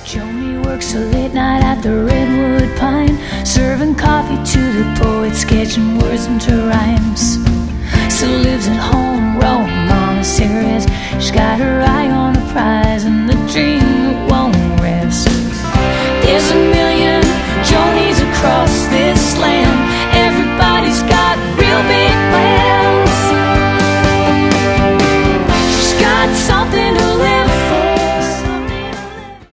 Joni works a late night at the Redwood Pine, serving coffee to the poets, sketching words into rhymes. Still lives at home, Rome,